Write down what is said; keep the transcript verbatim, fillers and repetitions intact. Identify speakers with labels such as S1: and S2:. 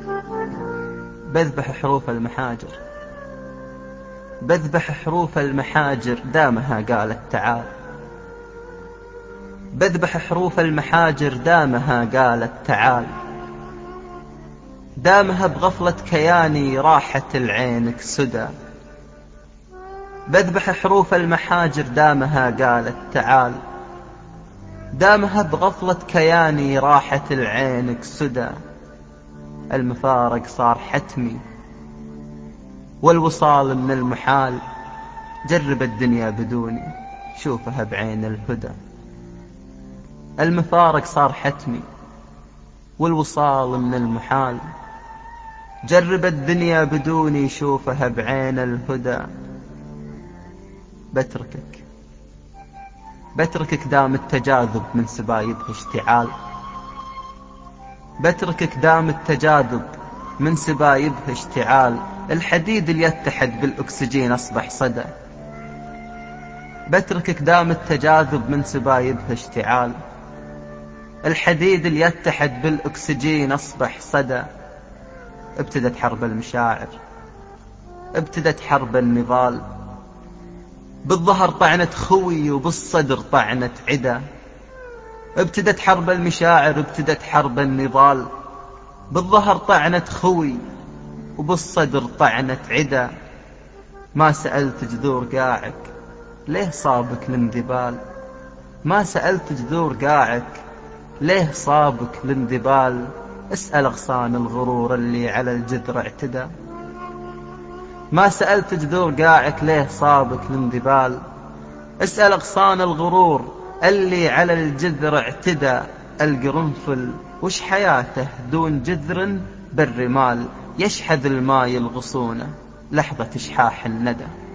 S1: بذبح حروف المحاجر، بذبح حروف المحاجر دامها قالت تعال، بذبح حروف المحاجر دامها قالت تعال، دامها بغفلة كياني راحت العينك سدى، بذبح حروف المحاجر دامها قالت تعال، دامها بغفلة كياني راحت العينك سدى. المفارق صار حتمي والوصال من المحال، جرب الدنيا بدوني شوفها بعين الهدى. المفارق صار حتمي والوصال من المحال، جرب الدنيا بدوني شوفها بعين الهدى. بتركك بتركك دام التجاذب من سبايبها اشتعال، بتركك دام التجاذب من سبايبها اشتعال، الحديد اللي يتحد بالأكسجين أصبح صدى، بتركك دام التجاذب من سبايبها اشتعال، الحديد اللي يتحد بالأكسجين أصبح صدى. ابتدت حرب المشاعر، ابتدت حرب النضال، بالظهر طعنت خوي وبالصدر طعنت عدا، ابتدت حرب المشاعر، ابتدت حرب النضال، بالظهر طعنت خوي وبالصدر طعنت عدا. ما سألت جذور قاعك ليه صابك الانذبال، ما سألت جذور قاعك ليه صابك الانذبال، اسأل أغصان الغرور اللي على الجذر اعتدى، ما سألت جذور قاعك ليه صابك الانذبال، اسأل أغصان الغرور اللي على الجذر اعتدى. القرنفل وش حياته دون جذر بالرمال، يشحذ الماء الغصونه لحظة إشحاح الندى.